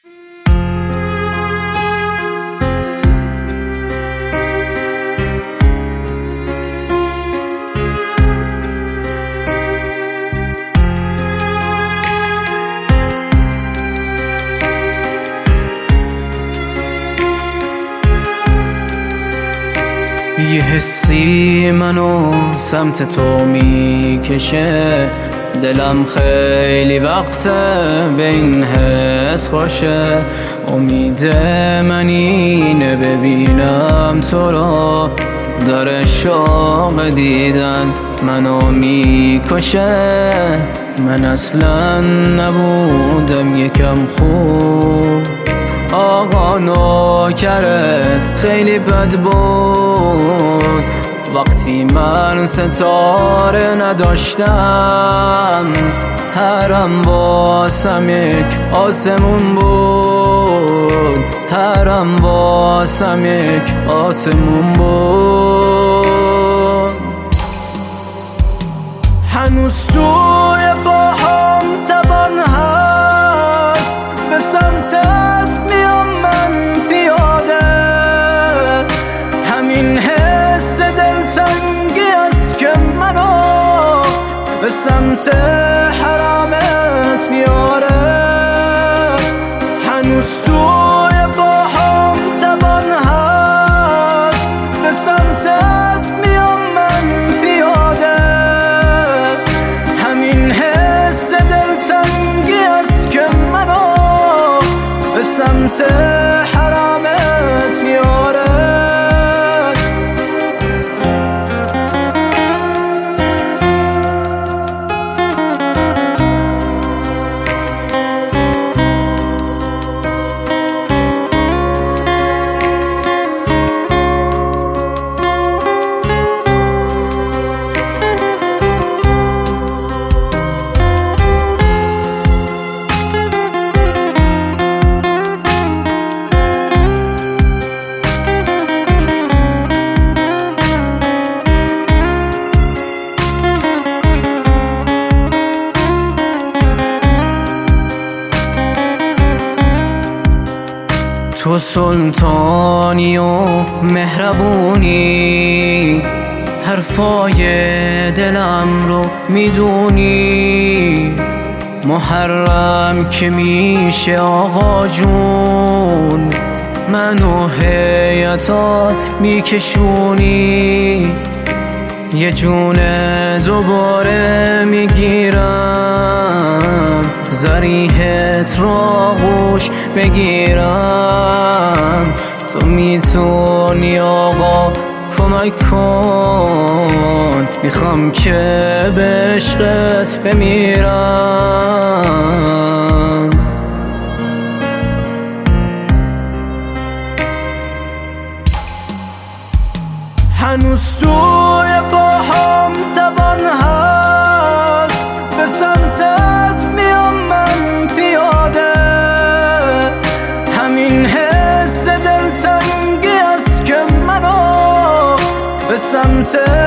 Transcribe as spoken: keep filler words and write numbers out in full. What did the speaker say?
یه حسی منو سمت تو میکشه، دلم خیلی وقته به این حس خوشه. امید من اینه ببینم تو رو، داره شوق دیدن منو میکشه. من اصلا نبودم یکم خوب، آقا نوکرت خیلی بد بود. وقتی من ستاره نداشتم، هرم واسم یک آسمون بود، هرم واسم یک آسمون بود. هنوز توی باهام توان هست، به سمتت میام من پیاده. همین حس دلتنگی است که منو به سمت حرامت میاره. هنوز توی باهام توان هست، به سمتت میام من پیاده. همین حس دلتنگی است که منو به سمت حرامت میاره. تو سلطانی و مهربونی، حرفای دلم رو میدونی. محرم که میشه آقا جون، منو هیئتات میکشونی. یه جون زباره میگیرم، ذریحت رو آغوش بگیرم. تو میتونی آقا کمک کن، میخوام که به عشقت بمیرم. هنوز توی باهام توان هست، به سمتت میام من پیاده. همین حس دلتنگی است که منو به سمت